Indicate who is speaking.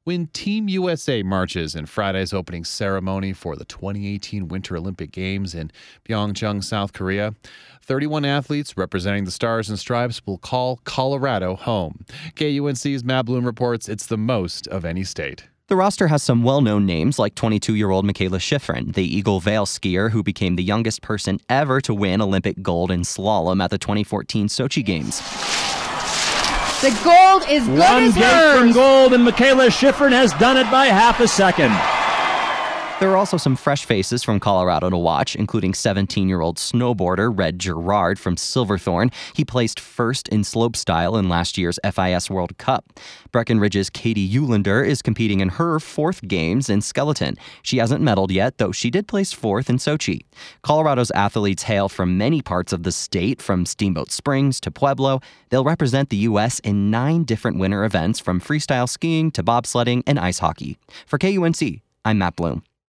Speaker 1: when Team USA marches in Friday's opening ceremony for the 2018 Winter Olympic Games in Pyeongchang, South Korea. 31 athletes representing the Stars and Stripes will call Colorado home. KUNC's Matt Bloom reports it's the most of any state.
Speaker 2: The roster has some well-known names like 22-year-old Mikaela Shiffrin, the Eagle Vale skier who became the youngest person ever to win Olympic gold in slalom at the 2014 Sochi Games.
Speaker 3: The gold is good as hers.
Speaker 4: One gate from gold, and Mikaela Shiffrin has done it by half a second.
Speaker 2: There are also some fresh faces from Colorado to watch, including 17-year-old snowboarder Red Gerard from Silverthorne. He placed first in slopestyle in last year's FIS World Cup. Breckenridge's Katie Eulander is competing in her fourth games in skeleton. She hasn't medaled yet, though she did place fourth in Sochi. Colorado's athletes hail from many parts of the state, from Steamboat Springs to Pueblo. They'll represent the U.S. in 9 different winter events, from freestyle skiing to bobsledding and ice hockey. For KUNC, I'm Matt Bloom.